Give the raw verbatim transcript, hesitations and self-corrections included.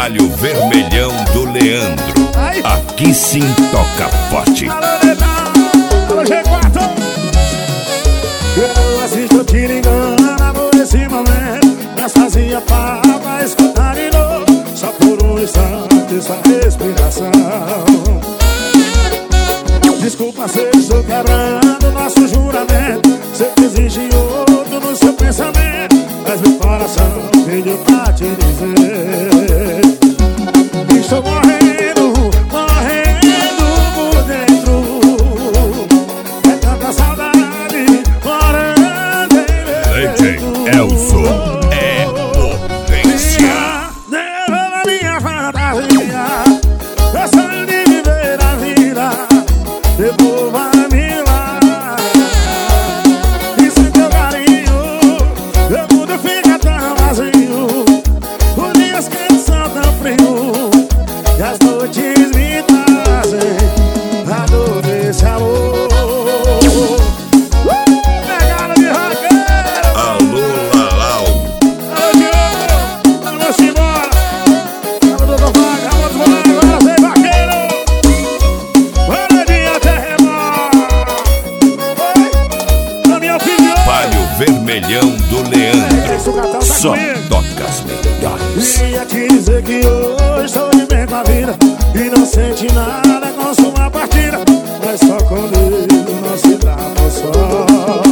Palio Vermelhão do Leandro. Aqui sim toca forte. Eu assisto te ligando por esse momento, mas fazia falta escutar de novo, só por um instante, sua respiração. Desculpa se eu estou quebrando nosso juramento, sei que existe outro no seu pensamento, mas meu coração pediu pra te dizer: estou morrendo, morrendo por dentro. É tanta saudade morando em meu D J Elson é potência. Devolva minha fantasia, eu sonho de viver a vida. Devolva-me lá, e sem teu carinho o mundo fica tão vazio. Os dias que são tão frios e as noites me trazem a dor desse amor. Pegada de roqueiro. Alô, Lalau. Alô, Diogo, vamos embora. Alô, doutor Vaga, vamos embora agora, sem vaqueiro. Bora de terremoto. Oi, na minha opinião. Palio Vermelhão do Leandro. Só toca as melhores. Queria te dizer que hoje estou de bem com a vida e não sente nada com sua partida, mas só comigo não se dá por só.